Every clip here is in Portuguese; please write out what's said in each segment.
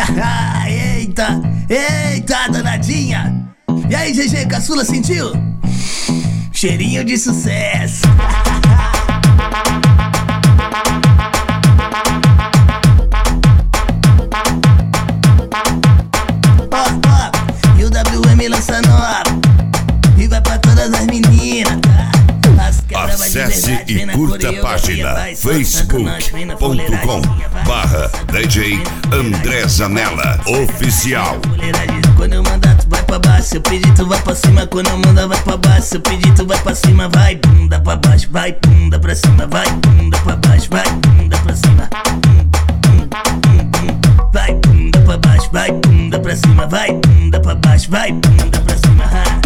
Eita, eita, danadinha. E aí, GG, caçula, sentiu? Cheirinho de sucesso. E o WM lança nova e vai pra todas as meninas, tá? Acesse e curta a página facebook.com/DJ André Zanella Oficial. Quando eu mandar tu vai pra baixo, eu pedi tu vai pra cima. Quando eu mandar vai pra baixo, eu pedi tu vai pra cima. Vai bunda pra baixo, vai bunda pra cima. Vai bunda pra baixo, vai bunda pra cima. Vai bunda pra baixo, vai bunda pra cima. Vai bunda pra baixo, vai bunda pra cima.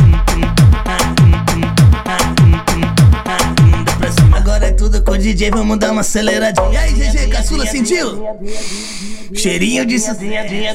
Agora é tudo com o DJ, vamos dar uma aceleradinha. E aí, GG, caçula, sentiu? Cheirinho de sucesso.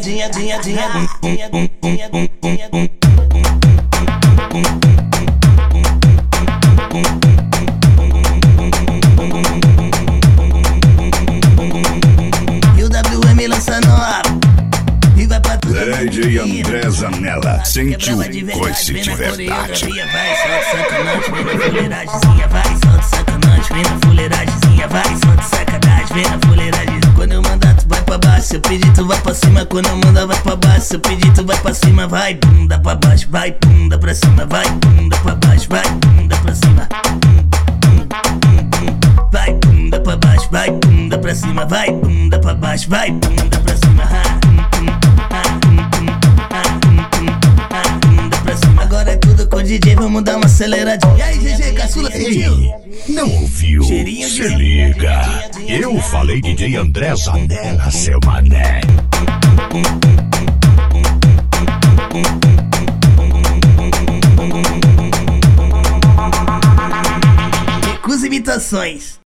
E o WM lança nova e vai pra tudo. DJ André Zanella sentiu coice de verdade. Vai, solta sacanagem, vem na fuleiragemzinha. Vai, solta sacanagem, vem na fuleiragemzinha. Vai, solta sacanagem, vem na fuleiragemzinha. Quando eu mandar tu vai pra baixo, eu pedi tu vai pra cima. Quando eu mandar vai pra baixo, eu pedi tu vai pra cima. Vai bunda pra baixo, vai bunda pra cima. Vai bunda pra baixo, vai bunda pra cima. Vai bunda pra baixo, vai bunda pra cima. Vai bunda pra baixo, vai bunda pra cima. Agora é tudo com o DJ, vamos dar uma aceleradinha. E aí, GG, caçula, sentiu? Não ouviu? Cheirinho Se liga. Eu falei DJ André Zanella, seu mané. Recusa imitações.